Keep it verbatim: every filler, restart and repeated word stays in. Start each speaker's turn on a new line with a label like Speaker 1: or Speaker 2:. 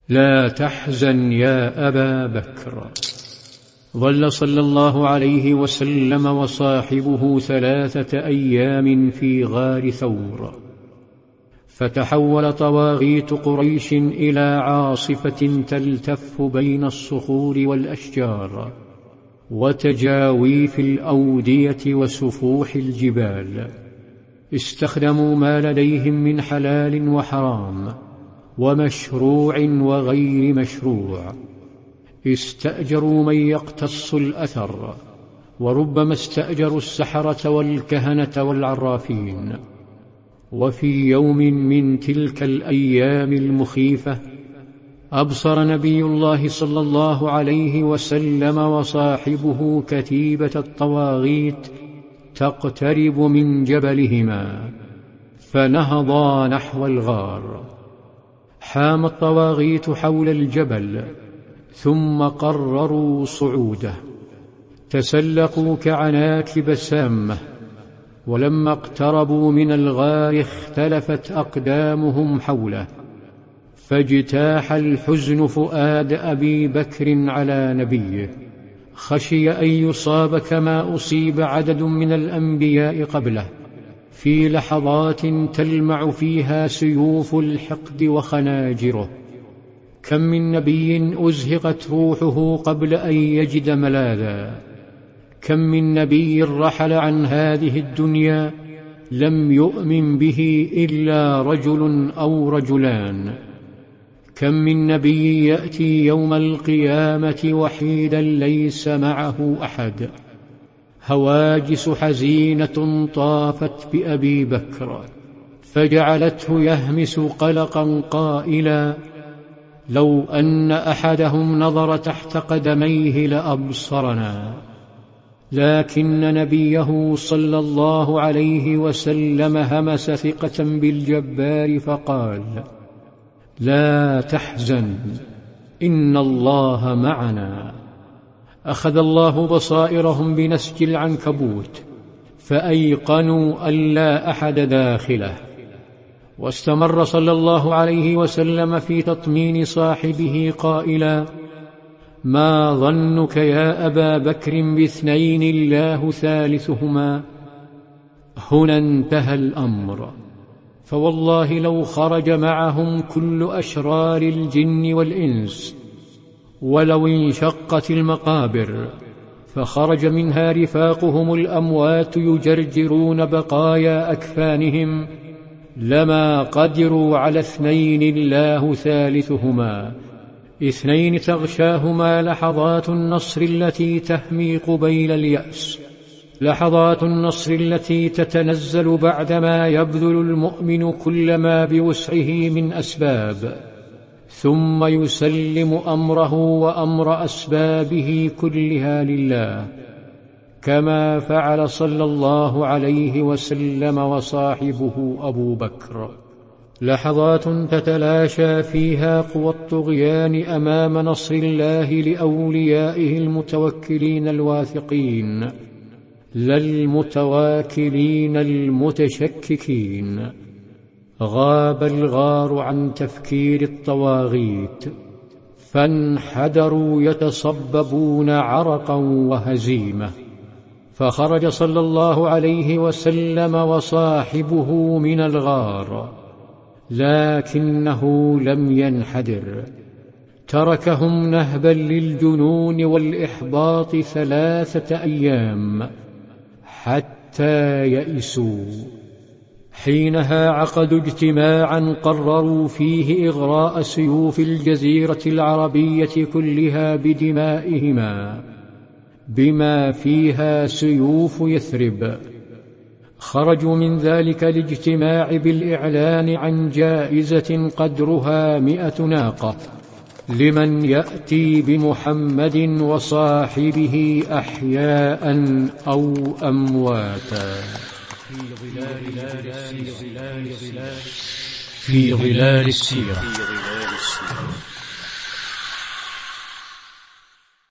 Speaker 1: لا تحزن يا أبا بكر. ظل صلى الله عليه وسلم وصاحبه ثلاثة أيام في غار ثور، فتحول طواغيت قريش إلى عاصفة تلتف بين الصخور والأشجار وتجاويف الأودية وسفوح الجبال. استخدموا ما لديهم من حلال وحرام ومشروع وغير مشروع. استأجروا من يقتص الأثر، وربما استأجروا السحرة والكهنة والعرافين. وفي يوم من تلك الأيام المخيفة أبصر نبي الله صلى الله عليه وسلم وصاحبه كتيبة الطواغيت تقترب من جبلهما، فنهضا نحو الغار. حام الطواغيت حول الجبل ثم قرروا صعوده. تسلقوا كعناكب سامة، ولما اقتربوا من الغار اختلفت أقدامهم حوله، فاجتاح الحزن فؤاد أبي بكر على نبيه. خشي أن يصاب كما أصيب عدد من الأنبياء قبله في لحظات تلمع فيها سيوف الحقد وخناجره. كم من نبي أزهقت روحه قبل أن يجد ملاذا، كم من نبي رحل عن هذه الدنيا لم يؤمن به إلا رجل أو رجلان. كم من نبي يأتي يوم القيامة وحيدا ليس معه أحد. هواجس حزينة طافت بأبي بكر فجعلته يهمس قلقا قائلا: لو أن أحدهم نظر تحت قدميه لأبصرنا. لكن نبيه صلى الله عليه وسلم همس ثقة بالجبار فقال: لا تحزن، إن الله معنا. أخذ الله بصائرهم بنسج العنكبوت فأيقنوا أن لا أحد داخله. واستمر صلى الله عليه وسلم في تطمين صاحبه قائلا: ما ظنك يا أبا بكر باثنين الله ثالثهما؟ هنا انتهى الأمر، فوالله لو خرج معهم كل أشرار الجن والإنس، ولو انشقت المقابر فخرج منها رفاقهم الأموات يجرجرون بقايا أكفانهم، لما قدروا على اثنين الله ثالثهما، اثنين تغشاهما لحظات النصر التي تهمي قبيل اليأس، لحظات النصر التي تتنزل بعدما يبذل المؤمن كل ما بوسعه من أسباب، ثم يسلم أمره وأمر أسبابه كلها لله، كما فعل صلى الله عليه وسلم وصاحبه أبو بكر. لحظات تتلاشى فيها قوى الطغيان أمام نصر الله لأوليائه المتوكلين الواثقين، لا المتواكلين المتشككين. غاب الغار عن تفكير الطواغيت، فانحدروا يتصببون عرقا وهزيمة. فخرج صلى الله عليه وسلم وصاحبه من الغار، لكنه لم ينحدر. تركهم نهبا للجنون والإحباط ثلاثة أيام حتى يئسوا. حينها عقدوا اجتماعا قرروا فيه إغراء سيوف الجزيرة العربية كلها بدمائهما، بما فيها سيوف يثرب. خرجوا من ذلك الاجتماع بالإعلان عن جائزة قدرها مئة ناقة لمن يأتي بمحمد وصاحبه أحياء أو أمواتا. في ظلال السيرة.